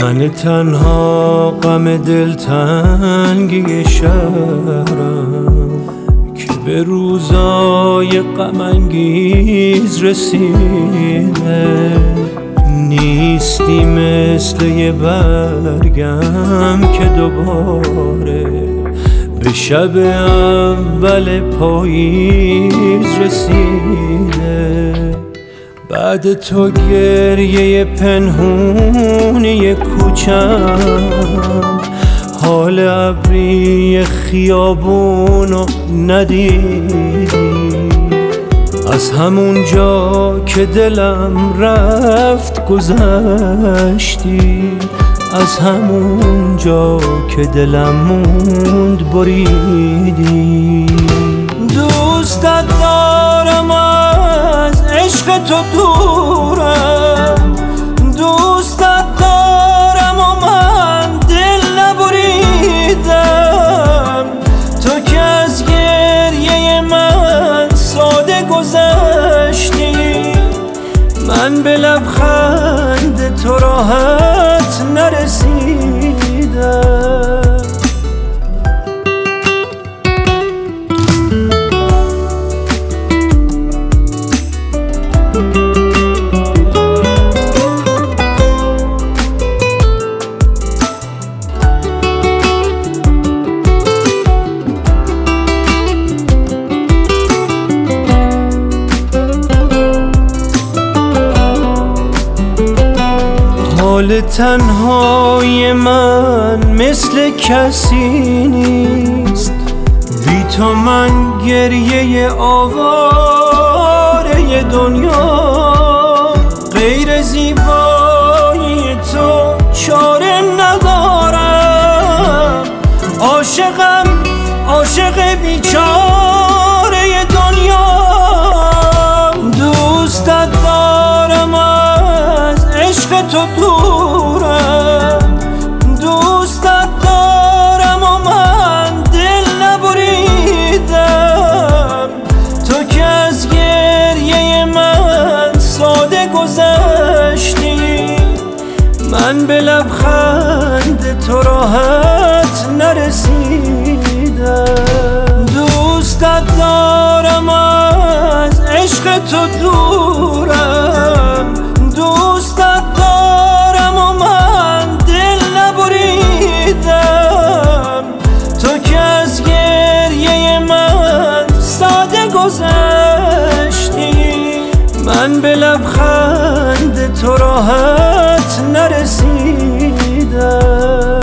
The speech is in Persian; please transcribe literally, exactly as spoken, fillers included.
من تنها غم دلتنگی شهرم که به روزای غم انگیز رسیده. نیستی مثل یه برگم که دوباره به شب اول پاییز رسیده. بعد تو گریه پنهونی کوچم، حال ابری خیابونو ندیدی. از همون جا که دلم رفت گذشتی، از همون جا که دلم موند بریدی. دوستت دارم از عشق تو دورم، دوستت دارم و من دل نبریدم. تو که از گریه من ساده گذشتی، من به لبخند تو راحت نرسیدم. حال تنهای من مثل کسی نیست، بی تو من گریه آواره دنیا. غیر زیبایی تو چاره ندارم، عاشقم عاشق بیچاره دنیا. دوستت دارم از عشق تو دورم، دوستت دارم و من دل نبریدم. تو که از گریه من ساده گذشتی، من به لبخند تو راحت نرسیدم. دوستت دارم از عشق تو دورم، دوستت دارم و من دل نبریدم. تو که از گریه من ساده گذشتی، من به لبخند تو راحت نرسیدم.